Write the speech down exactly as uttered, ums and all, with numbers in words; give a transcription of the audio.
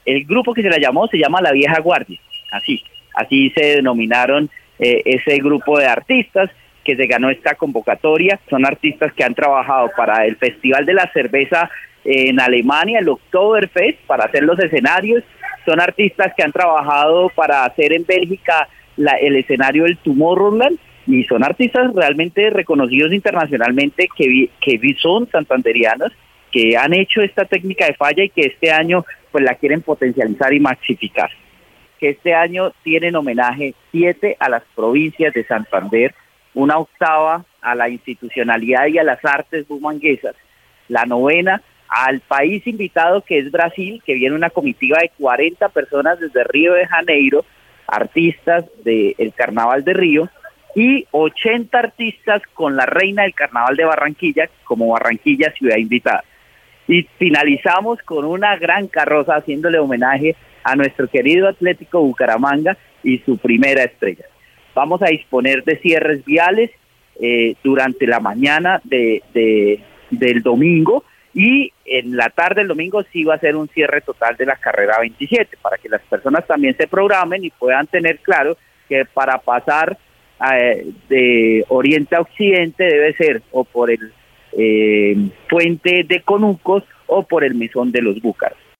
el grupo que se la llamó se llama La Vieja Guardia, así, así se denominaron eh, ese grupo de artistas que se ganó esta convocatoria. Son artistas que han trabajado para el Festival de la Cerveza en Alemania, el Oktoberfest, para hacer los escenarios. Son artistas que han trabajado para hacer en Bélgica la, el escenario del Tomorrowland, y son artistas realmente reconocidos internacionalmente que, que son santanderianos, que han hecho esta técnica de falla y que este año pues la quieren potencializar y maxificar. Que este año tienen homenaje siete a las provincias de Santander, una octava a la institucionalidad y a las artes bumanguesas, la novena al país invitado que es Brasil, que viene una comitiva de cuarenta personas desde Río de Janeiro, artistas del Carnaval de Río, y ochenta artistas con la reina del Carnaval de Barranquilla, como Barranquilla ciudad invitada. Y finalizamos con una gran carroza haciéndole homenaje a nuestro querido Atlético Bucaramanga y su primera estrella. Vamos a disponer de cierres viales eh, durante la mañana de, de, del domingo, y en la tarde del domingo sí va a ser un cierre total de la carrera veintisiete, para que las personas también se programen y puedan tener claro que para pasar eh, de oriente a occidente debe ser o por el eh, puente de Conucos o por el mesón de los Búcaros.